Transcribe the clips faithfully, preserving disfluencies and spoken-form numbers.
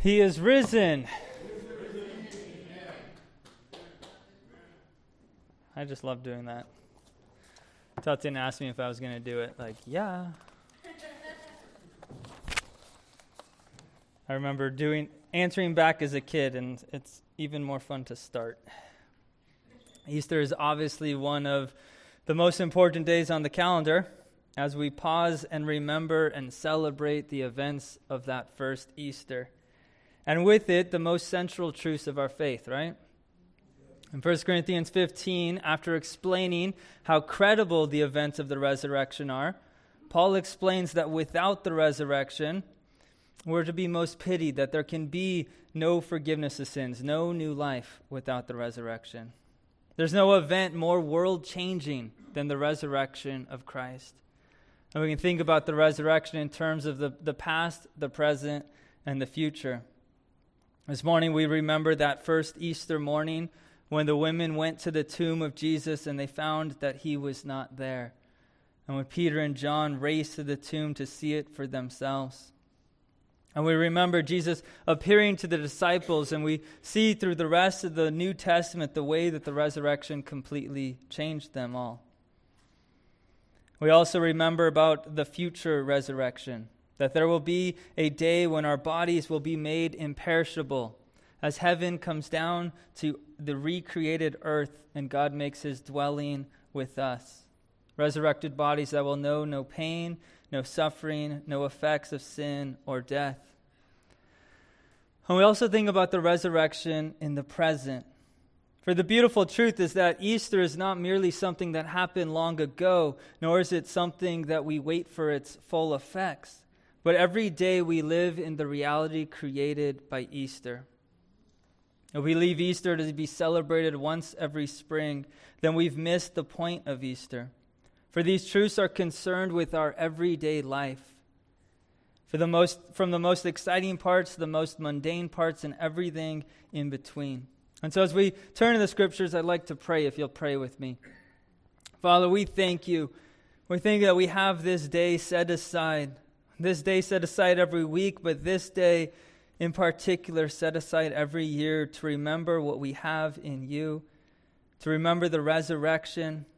He is risen. I just love doing that. Tatiana asked me if I was going to do it. Like, yeah. I remember doing answering back as a kid, and it's even more fun to start. Easter is obviously one of the most important days on the calendar as we pause and remember and celebrate the events of that first Easter. And with it, the most central truths of our faith, right? In First Corinthians fifteen, after explaining how credible the events of the resurrection are, Paul explains that without the resurrection, we're to be most pitied, that there can be no forgiveness of sins, no new life without the resurrection. There's no event more world-changing than the resurrection of Christ. And we can think about the resurrection in terms of the, the past, the present, and the future. This morning we remember that first Easter morning when the women went to the tomb of Jesus and they found that he was not there. And when Peter and John raced to the tomb to see it for themselves. And we remember Jesus appearing to the disciples, and we see through the rest of the New Testament the way that the resurrection completely changed them all. We also remember about the future resurrection, that there will be a day when our bodies will be made imperishable, as heaven comes down to the recreated earth and God makes his dwelling with us. Resurrected bodies that will know no pain, no suffering, no effects of sin or death. And we also think about the resurrection in the present. For the beautiful truth is that Easter is not merely something that happened long ago, nor is it something that we wait for its full effects. But every day we live in the reality created by Easter. If we leave Easter to be celebrated once every spring, then we've missed the point of Easter. For these truths are concerned with our everyday life. For the most, from the most exciting parts to the most mundane parts and everything in between. And so as we turn to the scriptures, I'd like to pray, if you'll pray with me. Father, we thank you. We thank you that we have this day set aside. This day set aside every week, but this day in particular set aside every year to remember what we have in you, to remember the resurrection,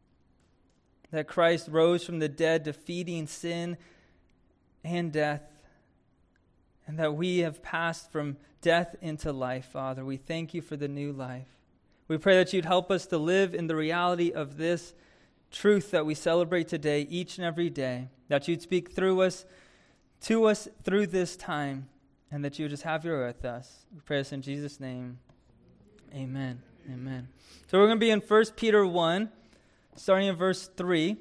that Christ rose from the dead, defeating sin and death, and that we have passed from death into life, Father. We thank you for the new life. We pray that you'd help us to live in the reality of this truth that we celebrate today, each and every day, that you'd speak through us, to us through this time, and that you would just have your way with us. We pray this in Jesus' name. Amen. Amen. So we're going to be in First Peter one, starting in verse three.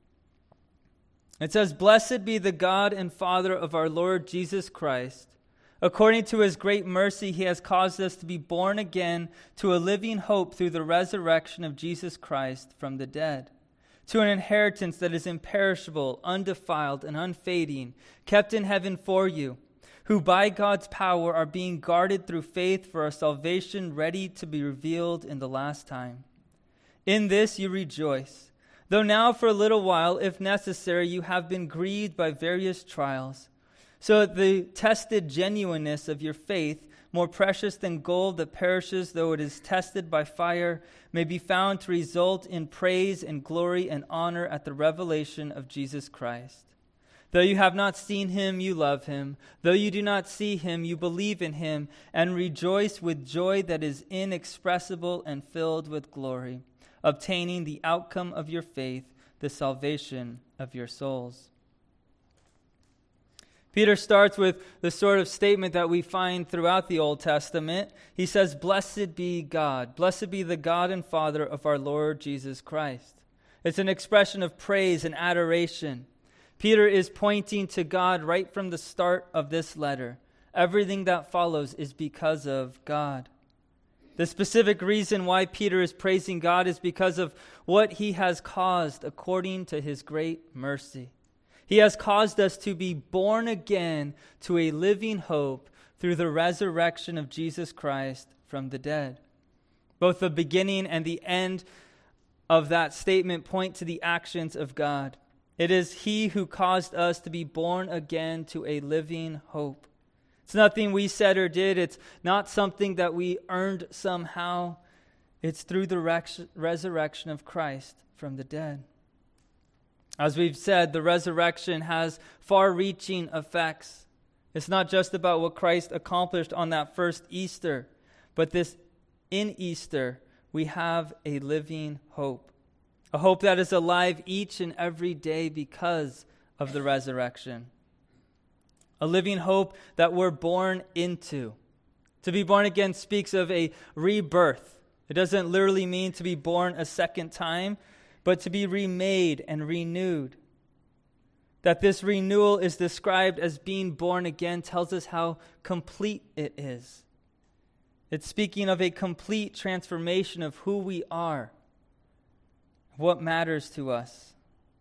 It says, "Blessed be the God and Father of our Lord Jesus Christ. According to his great mercy, he has caused us to be born again to a living hope through the resurrection of Jesus Christ from the dead, to an inheritance that is imperishable, undefiled, and unfading, kept in heaven for you, who by God's power are being guarded through faith for our salvation, ready to be revealed in the last time. In this you rejoice, though now for a little while, if necessary, you have been grieved by various trials, so that the tested genuineness of your faith, more precious than gold that perishes though it is tested by fire, may be found to result in praise and glory and honor at the revelation of Jesus Christ. Though you have not seen him, you love him. Though you do not see him, you believe in him and rejoice with joy that is inexpressible and filled with glory, obtaining the outcome of your faith, the salvation of your souls." Peter starts with the sort of statement that we find throughout the Old Testament. He says, "Blessed be God. Blessed be the God and Father of our Lord Jesus Christ." It's an expression of praise and adoration. Peter is pointing to God right from the start of this letter. Everything that follows is because of God. The specific reason why Peter is praising God is because of what he has caused according to his great mercy. He has caused us to be born again to a living hope through the resurrection of Jesus Christ from the dead. Both the beginning and the end of that statement point to the actions of God. It is he who caused us to be born again to a living hope. It's nothing we said or did. It's not something that we earned somehow. It's through the rex- resurrection of Christ from the dead. As we've said, the resurrection has far-reaching effects. It's not just about what Christ accomplished on that first Easter, but this in Easter, we have a living hope. A hope that is alive each and every day because of the resurrection. A living hope that we're born into. To be born again speaks of a rebirth. It doesn't literally mean to be born a second time, but to be remade and renewed. That this renewal is described as being born again tells us how complete it is. It's speaking of a complete transformation of who we are, what matters to us.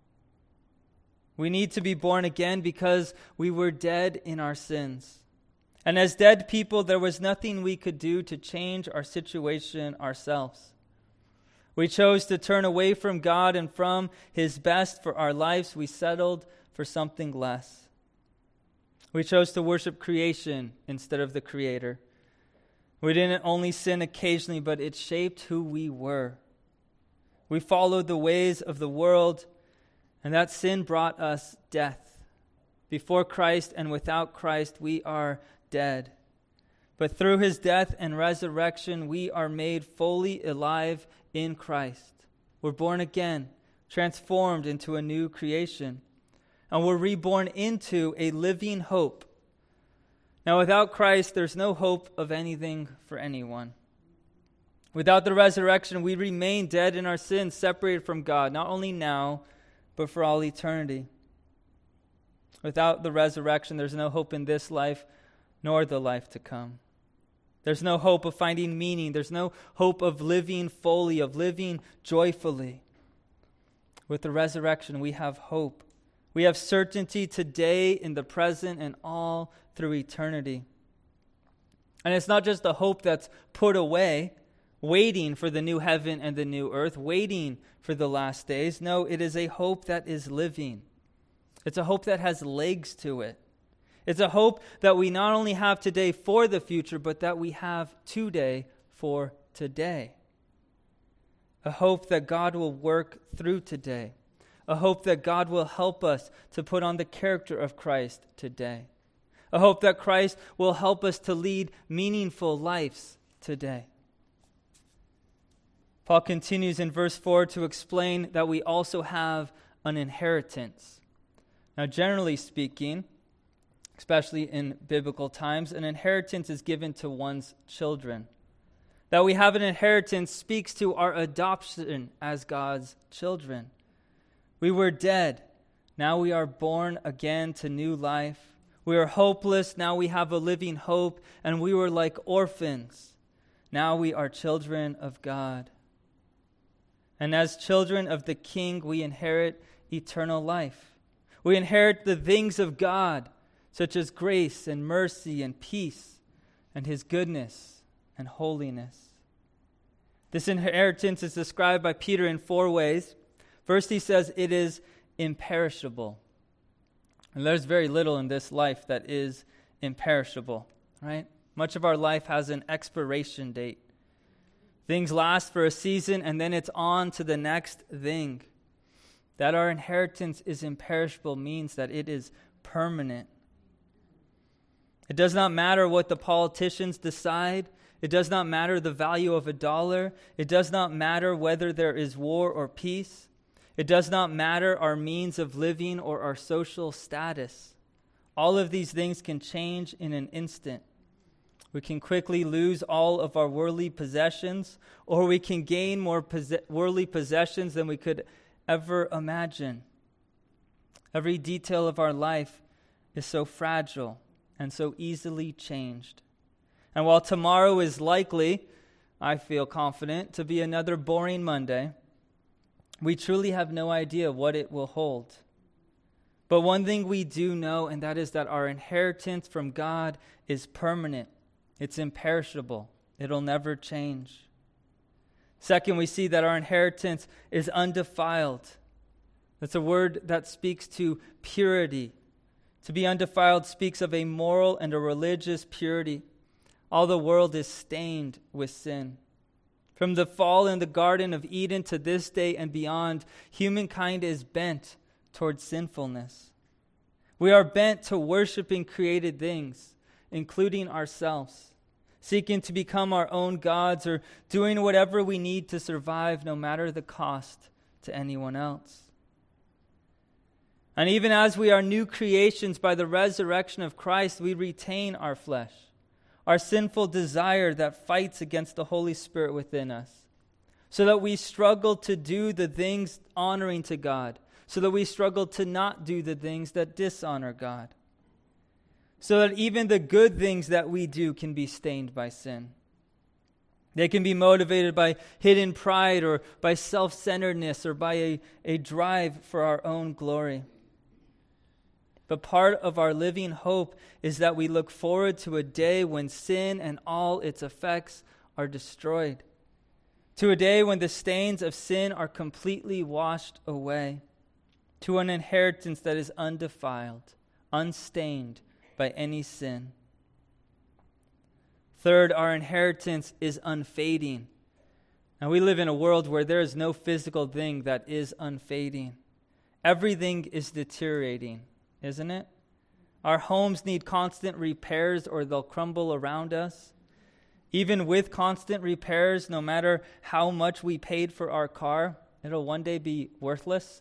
We need to be born again because we were dead in our sins. And as dead people, there was nothing we could do to change our situation ourselves. We chose to turn away from God and from His best for our lives. We settled for something less. We chose to worship creation instead of the Creator. We didn't only sin occasionally, but it shaped who we were. We followed the ways of the world, and that sin brought us death. Before Christ and without Christ, we are dead. But through His death and resurrection, we are made fully alive in Christ. We're born again, transformed into a new creation, and we're reborn into a living hope. Now, without Christ, there's no hope of anything for anyone. Without the resurrection, we remain dead in our sins, separated from God, not only now, but for all eternity. Without the resurrection, there's no hope in this life, nor the life to come. There's no hope of finding meaning. There's no hope of living fully, of living joyfully. With the resurrection, we have hope. We have certainty today, in the present, and all through eternity. And it's not just a hope that's put away, waiting for the new heaven and the new earth, waiting for the last days. No, it is a hope that is living. It's a hope that has legs to it. It's a hope that we not only have today for the future, but that we have today for today. A hope that God will work through today. A hope that God will help us to put on the character of Christ today. A hope that Christ will help us to lead meaningful lives today. Paul continues in verse four to explain that we also have an inheritance. Now, generally speaking, especially in biblical times, an inheritance is given to one's children. That we have an inheritance speaks to our adoption as God's children. We were dead. Now we are born again to new life. We are hopeless. Now we have a living hope. And we were like orphans. Now we are children of God. And as children of the King, we inherit eternal life. We inherit the things of God, such as grace and mercy and peace and His goodness and holiness. This inheritance is described by Peter in four ways. First, he says it is imperishable. And there's very little in this life that is imperishable, right? Much of our life has an expiration date. Things last for a season, and then it's on to the next thing. That our inheritance is imperishable means that it is permanent. It does not matter what the politicians decide. It does not matter the value of a dollar. It does not matter whether there is war or peace. It does not matter our means of living or our social status. All of these things can change in an instant. We can quickly lose all of our worldly possessions, or we can gain more pos- worldly possessions than we could ever imagine. Every detail of our life is so fragile and so easily changed. And while tomorrow is likely, I feel confident, to be another boring Monday, we truly have no idea what it will hold. But one thing we do know, and that is that our inheritance from God is permanent. It's imperishable. It'll never change. Second, we see that our inheritance is undefiled. That's a word that speaks to purity, To be undefiled speaks of a moral and a religious purity. All the world is stained with sin. From the fall in the Garden of Eden to this day and beyond, humankind is bent towards sinfulness. We are bent to worshiping created things, including ourselves, seeking to become our own gods or doing whatever we need to survive, no matter the cost to anyone else. And even as we are new creations by the resurrection of Christ, we retain our flesh, our sinful desire that fights against the Holy Spirit within us, so that we struggle to do the things honoring to God, so that we struggle to not do the things that dishonor God, so that even the good things that we do can be stained by sin. They can be motivated by hidden pride or by self-centeredness or by a, a drive for our own glory. But part of our living hope is that we look forward to a day when sin and all its effects are destroyed, to a day when the stains of sin are completely washed away, to an inheritance that is undefiled, unstained by any sin. Third, our inheritance is unfading. And we live in a world where there is no physical thing that is unfading. Everything is deteriorating, isn't it? Our homes need constant repairs or they'll crumble around us. Even with constant repairs, no matter how much we paid for our car, it'll one day be worthless.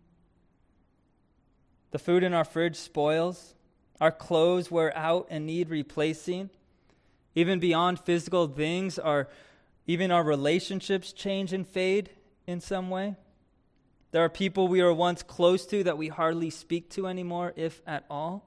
The food in our fridge spoils. Our clothes wear out and need replacing. Even beyond physical things, our, even our relationships change and fade in some way. There are people we were once close to that we hardly speak to anymore, if at all.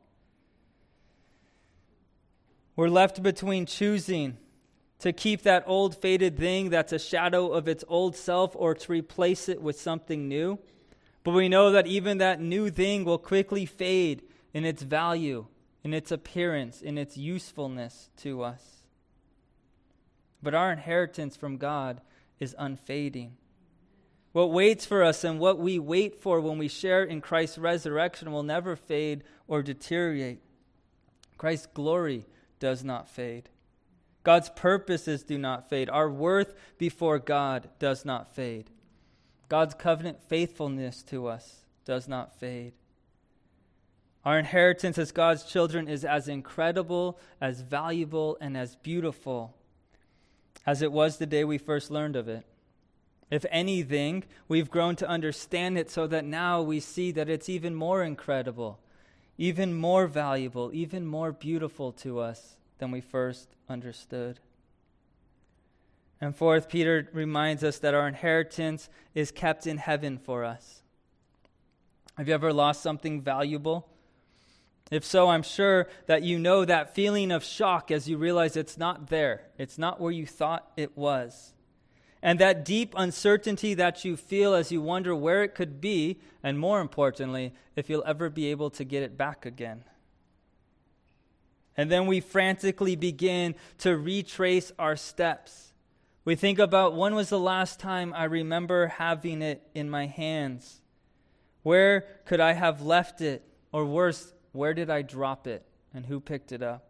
We're left between choosing to keep that old faded thing that's a shadow of its old self or to replace it with something new. But we know that even that new thing will quickly fade in its value, in its appearance, in its usefulness to us. But our inheritance from God is unfading. What waits for us and what we wait for when we share in Christ's resurrection will never fade or deteriorate. Christ's glory does not fade. God's purposes do not fade. Our worth before God does not fade. God's covenant faithfulness to us does not fade. Our inheritance as God's children is as incredible, as valuable, and as beautiful as it was the day we first learned of it. If anything, we've grown to understand it so that now we see that it's even more incredible, even more valuable, even more beautiful to us than we first understood. And fourth, Peter reminds us that our inheritance is kept in heaven for us. Have you ever lost something valuable? If so, I'm sure that you know that feeling of shock as you realize it's not there. It's not where you thought it was. And that deep uncertainty that you feel as you wonder where it could be, and more importantly, if you'll ever be able to get it back again. And then we frantically begin to retrace our steps. We think about when was the last time I remember having it in my hands? Where could I have left it? Or worse, where did I drop it? And who picked it up?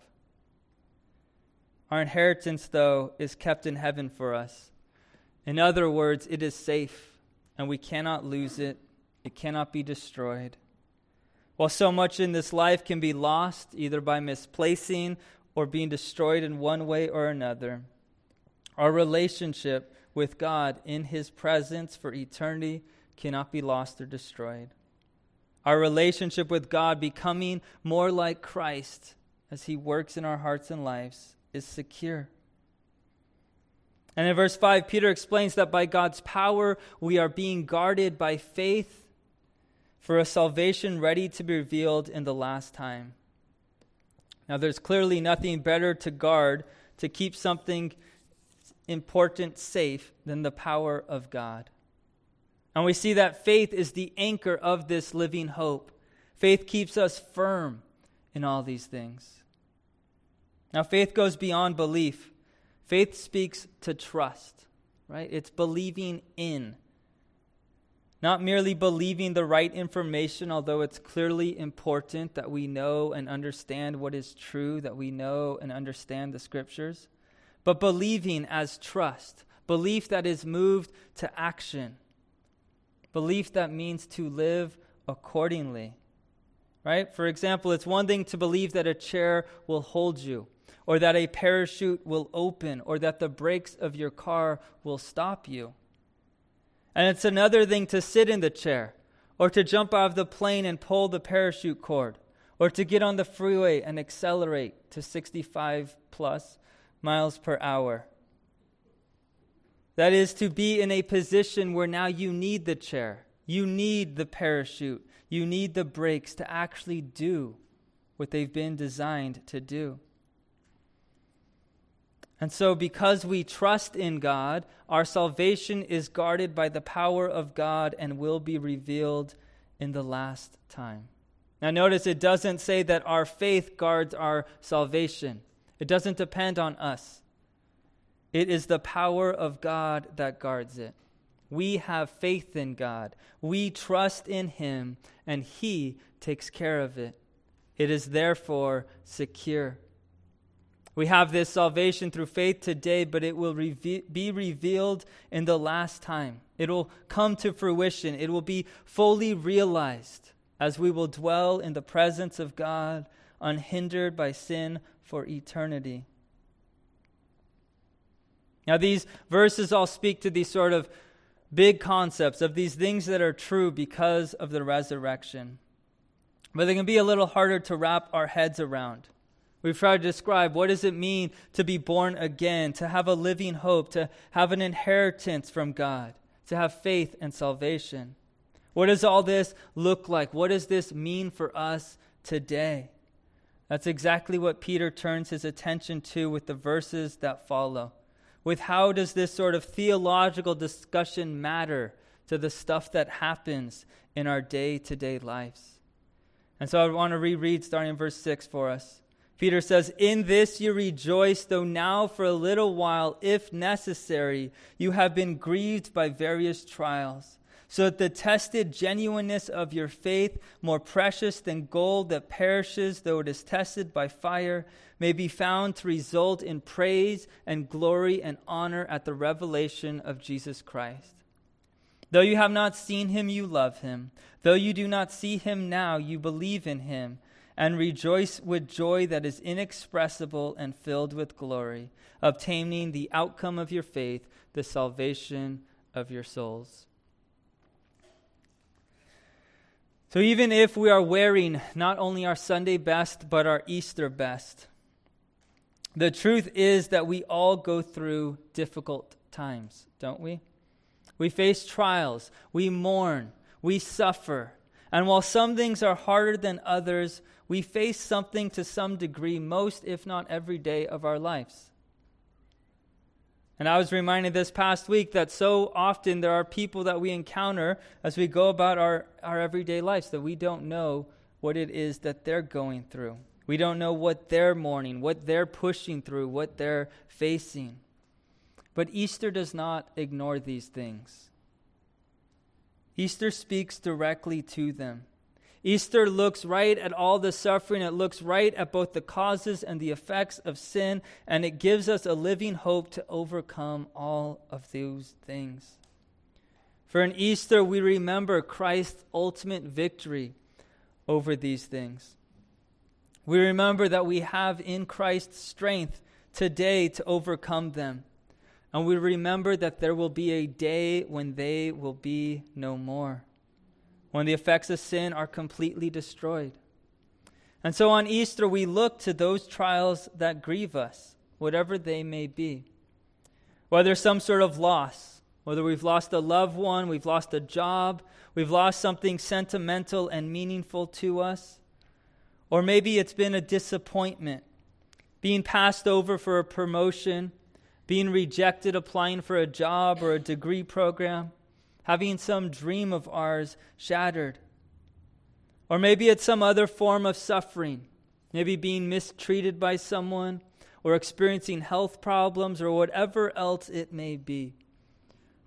Our inheritance, though, is kept in heaven for us. In other words, it is safe, and we cannot lose it. It cannot be destroyed. While so much in this life can be lost, either by misplacing or being destroyed in one way or another, our relationship with God in His presence for eternity cannot be lost or destroyed. Our relationship with God becoming more like Christ as He works in our hearts and lives is secure. And in verse five, Peter explains that by God's power, we are being guarded by faith for a salvation ready to be revealed in the last time. Now, there's clearly nothing better to guard, to keep something important safe, than the power of God. And we see that faith is the anchor of this living hope. Faith keeps us firm in all these things. Now, faith goes beyond belief. Faith speaks to trust, right? It's believing in. Not merely believing the right information, although it's clearly important that we know and understand what is true, that we know and understand the Scriptures, but believing as trust, belief that is moved to action, belief that means to live accordingly. Right? For example, it's one thing to believe that a chair will hold you, or that a parachute will open, or that the brakes of your car will stop you. And it's another thing to sit in the chair, or to jump out of the plane and pull the parachute cord, or to get on the freeway and accelerate to sixty-five plus miles per hour. That is to be in a position where now you need the chair, you need the parachute, you need the brakes to actually do what they've been designed to do. And so because we trust in God, our salvation is guarded by the power of God and will be revealed in the last time. Now notice it doesn't say that our faith guards our salvation. It doesn't depend on us. It is the power of God that guards it. We have faith in God. We trust in Him, and He takes care of it. It is therefore secure. We have this salvation through faith today, but it will reve- be revealed in the last time. It will come to fruition. It will be fully realized as we will dwell in the presence of God, unhindered by sin for eternity. Now, these verses all speak to these sort of big concepts of these things that are true because of the resurrection. But they can be a little harder to wrap our heads around. We've tried to describe what does it mean to be born again, to have a living hope, to have an inheritance from God, to have faith and salvation. What does all this look like? What does this mean for us today? That's exactly what Peter turns his attention to with the verses that follow. With how does this sort of theological discussion matter to the stuff that happens in our day-to-day lives? And so I want to reread starting in verse six for us. Peter says, "In this you rejoice, though now for a little while, if necessary, you have been grieved by various trials, so that the tested genuineness of your faith, more precious than gold that perishes though it is tested by fire, may be found to result in praise and glory and honor at the revelation of Jesus Christ. Though you have not seen him, you love him. Though you do not see him now, you believe in him, and rejoice with joy that is inexpressible and filled with glory, obtaining the outcome of your faith, the salvation of your souls." So even if we are wearing not only our Sunday best, but our Easter best, the truth is that we all go through difficult times, don't we? We face trials, we mourn, we suffer. And while some things are harder than others, we face something to some degree most, if not every day of our lives. And I was reminded this past week that so often there are people that we encounter as we go about our, our everyday lives that we don't know what it is that they're going through. We don't know what they're mourning, what they're pushing through, what they're facing. But Easter does not ignore these things. Easter speaks directly to them. Easter looks right at all the suffering. It looks right at both the causes and the effects of sin, and it gives us a living hope to overcome all of those things. For in Easter, we remember Christ's ultimate victory over these things. We remember that we have in Christ strength today to overcome them. And we remember that there will be a day when they will be no more, when the effects of sin are completely destroyed. And so on Easter, we look to those trials that grieve us, whatever they may be. Whether some sort of loss, whether we've lost a loved one, we've lost a job, we've lost something sentimental and meaningful to us, or maybe it's been a disappointment, being passed over for a promotion, being rejected applying for a job or a degree program, having some dream of ours shattered. Or maybe it's some other form of suffering, maybe being mistreated by someone or experiencing health problems or whatever else it may be.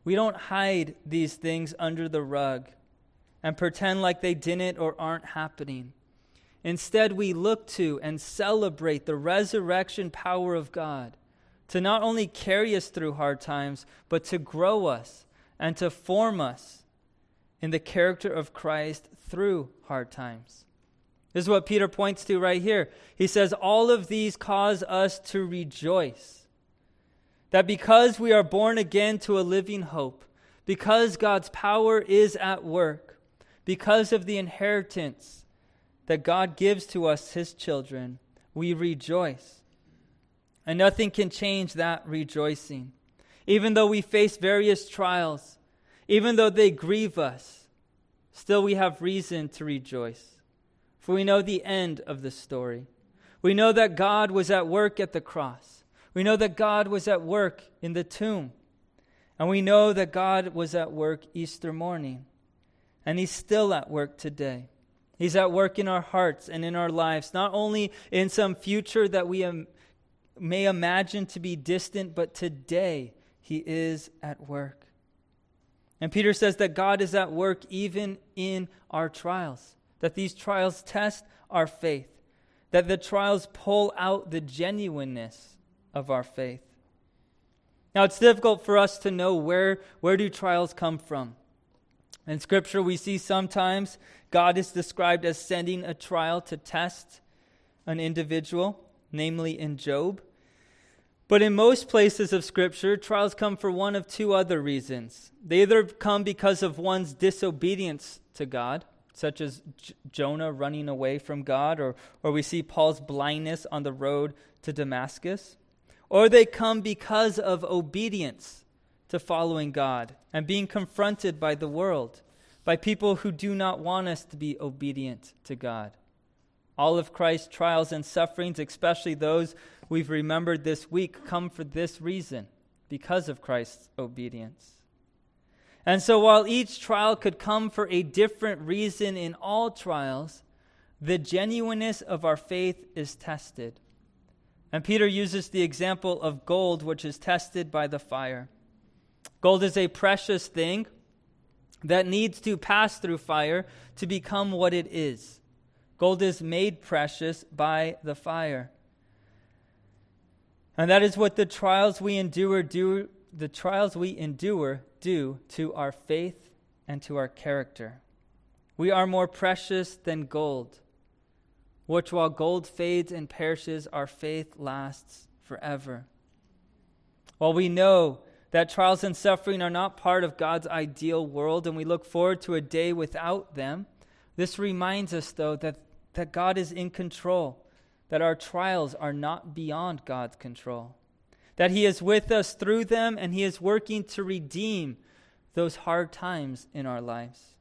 We don't hide these things under the rug and pretend like they didn't or aren't happening. Instead, we look to and celebrate the resurrection power of God to not only carry us through hard times, but to grow us and to form us in the character of Christ through hard times. This is what Peter points to right here. He says, all of these cause us to rejoice. That because we are born again to a living hope, because God's power is at work, because of the inheritance that God gives to us, his children, we rejoice. And nothing can change that rejoicing. Even though we face various trials, even though they grieve us, still we have reason to rejoice. For we know the end of the story. We know that God was at work at the cross. We know that God was at work in the tomb. And we know that God was at work Easter morning. And he's still at work today. He's at work in our hearts and in our lives, not only in some future that we am, may imagine to be distant, but today he is at work. And Peter says that God is at work even in our trials, that these trials test our faith, that the trials pull out the genuineness of our faith. Now, it's difficult for us to know where, where do trials come from. In Scripture, we see sometimes God is described as sending a trial to test an individual, namely in Job. But in most places of Scripture, trials come for one of two other reasons. They either come because of one's disobedience to God, such as J- Jonah running away from God, or, or we see Paul's blindness on the road to Damascus, or they come because of obedience to following God and being confronted by the world, by people who do not want us to be obedient to God. All of Christ's trials and sufferings, especially those we've remembered this week, come for this reason, because of Christ's obedience. And so while each trial could come for a different reason in all trials, the genuineness of our faith is tested. And Peter uses the example of gold, which is tested by the fire. Gold is a precious thing that needs to pass through fire to become what it is. Gold is made precious by the fire. And that is what the trials we endure do, the trials we endure do to our faith and to our character. We are more precious than gold, which while gold fades and perishes, our faith lasts forever. While we know that trials and suffering are not part of God's ideal world, and we look forward to a day without them, this reminds us, though, that, that God is in control, that our trials are not beyond God's control, that he is with us through them, and he is working to redeem those hard times in our lives.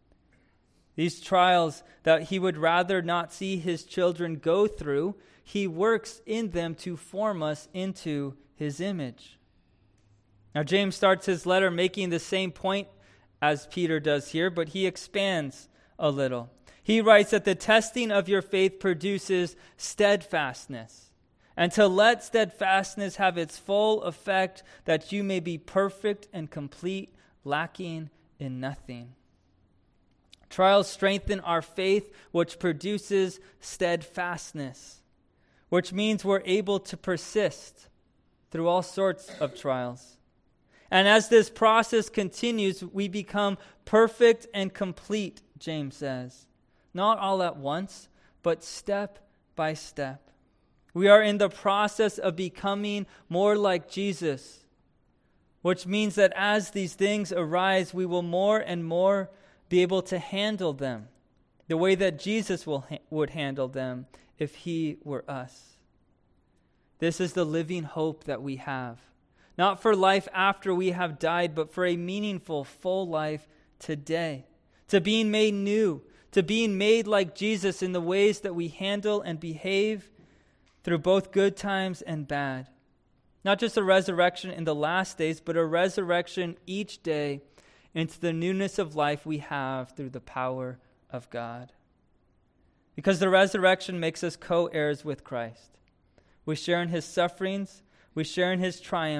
These trials that he would rather not see his children go through, he works in them to form us into his image. Now, James starts his letter making the same point as Peter does here, but he expands a little. He writes that the testing of your faith produces steadfastness, and to let steadfastness have its full effect, that you may be perfect and complete, lacking in nothing. Trials strengthen our faith, which produces steadfastness, which means we're able to persist through all sorts of trials. And as this process continues, we become perfect and complete, James says. Not all at once, but step by step. We are in the process of becoming more like Jesus, which means that as these things arise, we will more and more be able to handle them the way that Jesus will ha- would handle them if he were us. This is the living hope that we have. Not for life after we have died, but for a meaningful, full life today. To being made new, to being made like Jesus in the ways that we handle and behave through both good times and bad. Not just a resurrection in the last days, but a resurrection each day into the newness of life we have through the power of God. Because the resurrection makes us co-heirs with Christ. We share in his sufferings, we share in his triumph,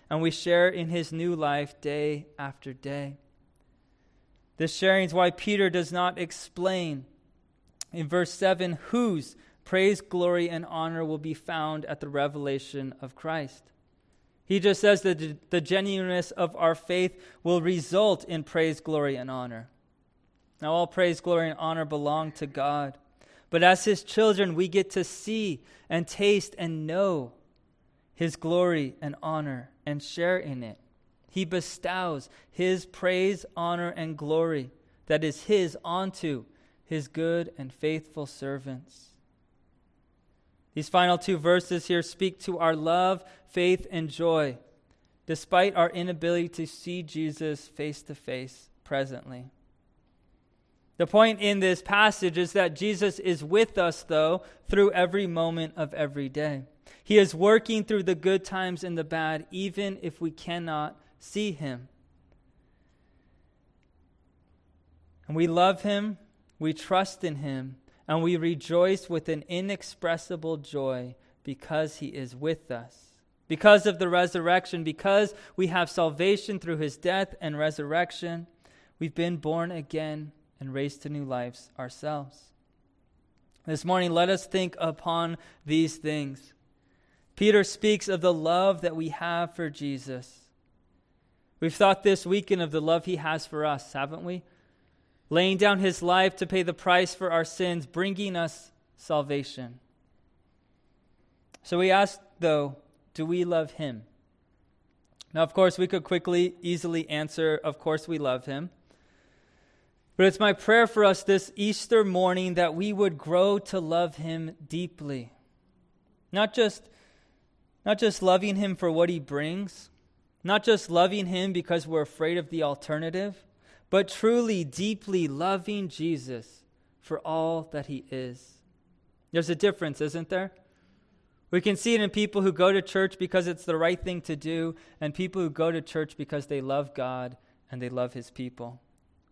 and we share in his new life day after day. This sharing is why Peter does not explain in verse seven whose praise, glory, and honor will be found at the revelation of Christ. He just says that the genuineness of our faith will result in praise, glory, and honor. Now, all praise, glory, and honor belong to God. But as his children, we get to see and taste and know his glory and honor and share in it. He bestows his praise, honor, and glory that is his onto his good and faithful servants. These final two verses here speak to our love, faith, and joy, despite our inability to see Jesus face to face presently. The point in this passage is that Jesus is with us, though, through every moment of every day. He is working through the good times and the bad, even if we cannot see him. And we love him, we trust in him, and we rejoice with an inexpressible joy because he is with us. Because of the resurrection, because we have salvation through his death and resurrection, we've been born again and raised to new lives ourselves. This morning, let us think upon these things. Peter speaks of the love that we have for Jesus. We've thought this weekend of the love he has for us, haven't we? Laying down his life to pay the price for our sins, bringing us salvation. So we ask, though, do we love him? Now, of course, we could quickly, easily answer, of course we love him. But it's my prayer for us this Easter morning that we would grow to love him deeply. Not just, not just loving him for what he brings, not just loving him because we're afraid of the alternative, but truly, deeply loving Jesus for all that he is. There's a difference, isn't there? We can see it in people who go to church because it's the right thing to do, and people who go to church because they love God and they love his people.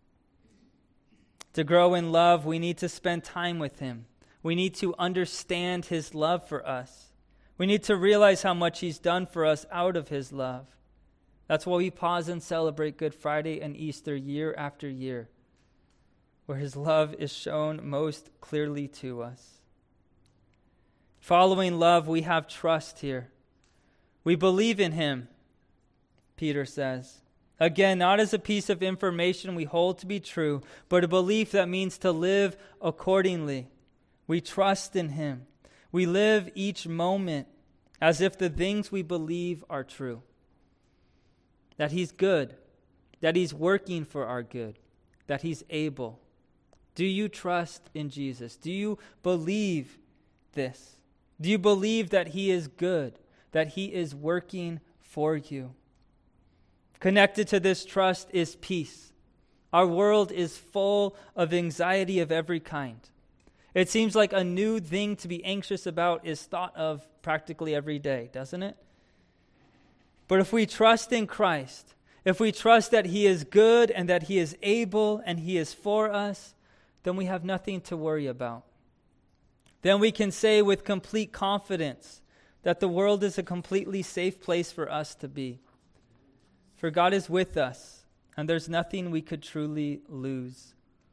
To grow in love, we need to spend time with him. We need to understand his love for us. We need to realize how much he's done for us out of his love. That's why we pause and celebrate Good Friday and Easter year after year, where his love is shown most clearly to us. Following love, we have trust here. We believe in him, Peter says. Again, not as a piece of information we hold to be true, but a belief that means to live accordingly. We trust in him. We live each moment as if the things we believe are true. That he's good, that he's working for our good, that he's able. Do you trust in Jesus? Do you believe this? Do you believe that he is good, that he is working for you? Connected to this trust is peace. Our world is full of anxiety of every kind. It seems like a new thing to be anxious about is thought of practically every day, doesn't it? But if we trust in Christ, if we trust that he is good and that he is able and he is for us, then we have nothing to worry about. Then we can say with complete confidence that the world is a completely safe place for us to be. For God is with us, and there's nothing we could truly lose.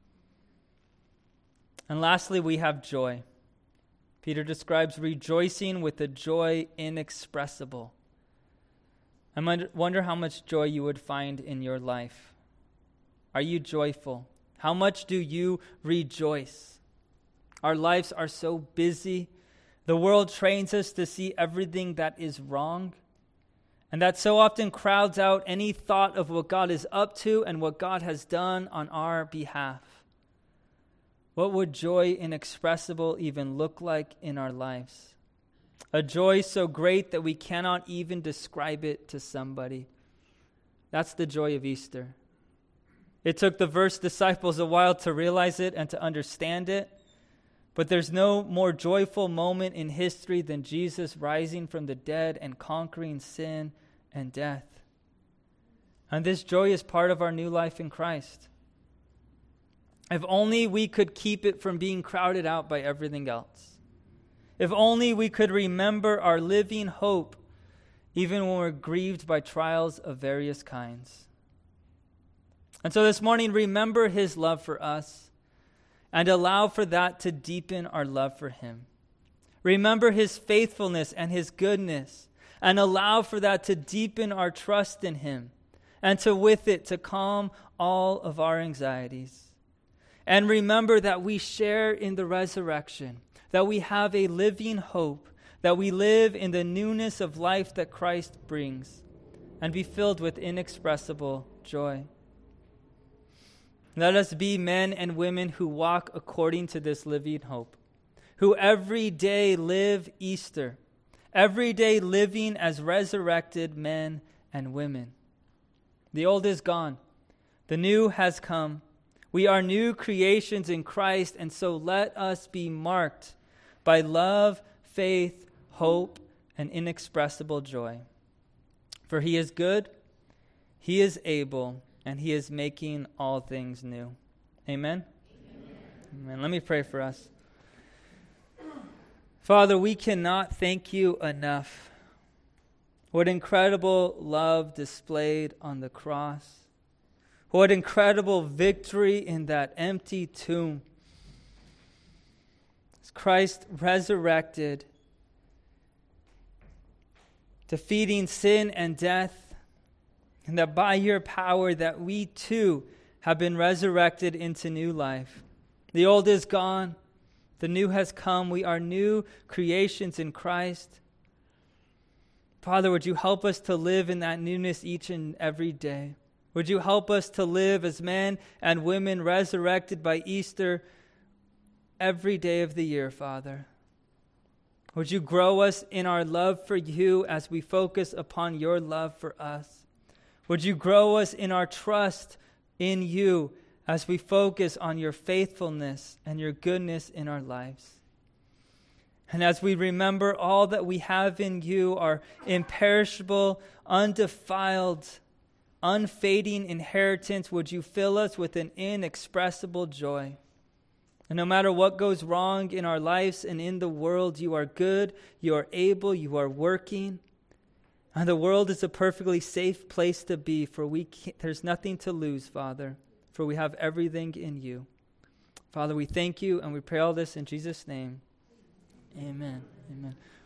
And lastly, we have joy. Peter describes rejoicing with a joy inexpressible. I wonder how much joy you would find in your life. Are you joyful? How much do you rejoice? Our lives are so busy. The world trains us to see everything that is wrong, and that so often crowds out any thought of what God is up to and what God has done on our behalf. What would joy inexpressible even look like in our lives? A joy so great that we cannot even describe it to somebody. That's the joy of Easter. It took the first disciples a while to realize it and to understand it, but there's no more joyful moment in history than Jesus rising from the dead and conquering sin and death. And this joy is part of our new life in Christ. If only we could keep it from being crowded out by everything else. If only we could remember our living hope even when we're grieved by trials of various kinds. And so this morning, remember his love for us and allow for that to deepen our love for him. Remember his faithfulness and his goodness and allow for that to deepen our trust in him and to with it to calm all of our anxieties. And remember that we share in the resurrection, that we have a living hope, that we live in the newness of life that Christ brings, and be filled with inexpressible joy. Let us be men and women who walk according to this living hope, who every day live Easter, every day living as resurrected men and women. The old is gone, the new has come. We are new creations in Christ, and so let us be marked by love, faith, hope, and inexpressible joy. For he is good, he is able, and he is making all things new. Amen? Amen. Amen. Let me pray for us. Father, we cannot thank you enough. What incredible love displayed on the cross. What incredible victory in that empty tomb. As Christ resurrected, defeating sin and death, and that by your power that we too have been resurrected into new life. The old is gone, the new has come. We are new creations in Christ. Father, would you help us to live in that newness each and every day? Would you help us to live as men and women resurrected by Easter every day of the year, Father? Would you grow us in our love for you as we focus upon your love for us? Would you grow us in our trust in you as we focus on your faithfulness and your goodness in our lives? And as we remember all that we have in you, our imperishable, undefiled, unfading inheritance, would you fill us with an inexpressible joy? And no matter what goes wrong in our lives and in the world, you are good, you are able, you are working. And the world is a perfectly safe place to be, for we can't, there's nothing to lose, Father, for we have everything in you. Father, we thank you and we pray all this in Jesus' name. Amen. Amen.